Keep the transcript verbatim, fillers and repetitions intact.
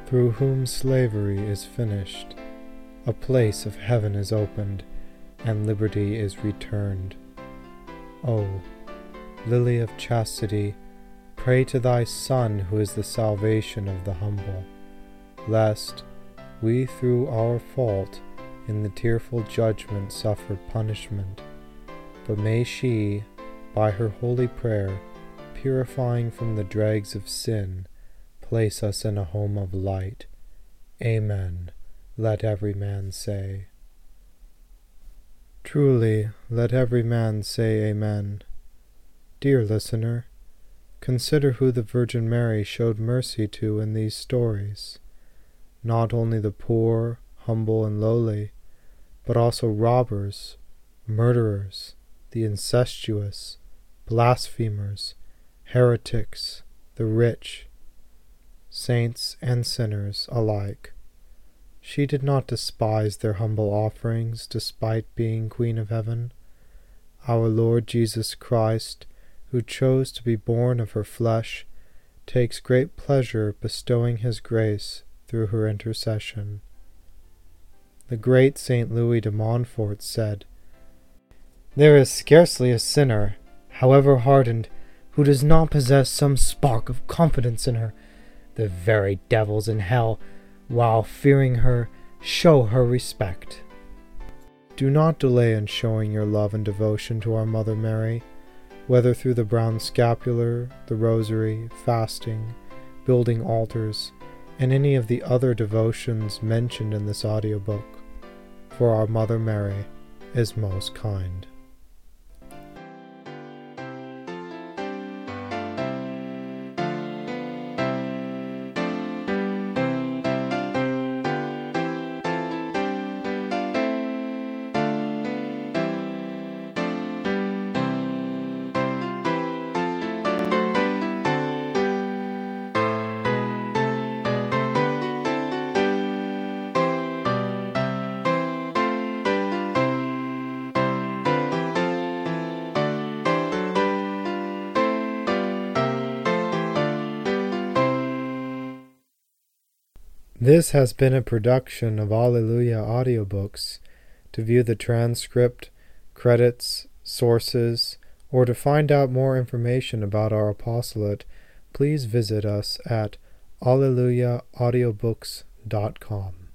through whom slavery is finished, a place of heaven is opened, and liberty is returned. O Lily of Chastity, pray to thy Son who is the salvation of the humble, lest we through our fault in the tearful judgment suffer punishment, but may she, by her holy prayer, purifying from the dregs of sin, place us in a home of light. Amen. Let every man say. Truly, let every man say Amen. Dear listener, consider who the Virgin Mary showed mercy to in these stories. Not only the poor, humble, and lowly, but also robbers, murderers, the incestuous, blasphemers, heretics, the rich, saints and sinners alike. She did not despise their humble offerings despite being Queen of Heaven. Our Lord Jesus Christ, who chose to be born of her flesh, takes great pleasure bestowing his grace through her intercession. The great Saint Louis de Montfort said, "There is scarcely a sinner, however hardened, who does not possess some spark of confidence in her. The very devils in hell, while fearing her, show her respect." Do not delay in showing your love and devotion to our Mother Mary, whether through the brown scapular, the rosary, fasting, building altars, and any of the other devotions mentioned in this audiobook, for our Mother Mary is most kind. This has been a production of Alleluia Audiobooks. To view the transcript, credits, sources, or to find out more information about our apostolate, please visit us at alleluia audiobooks dot com.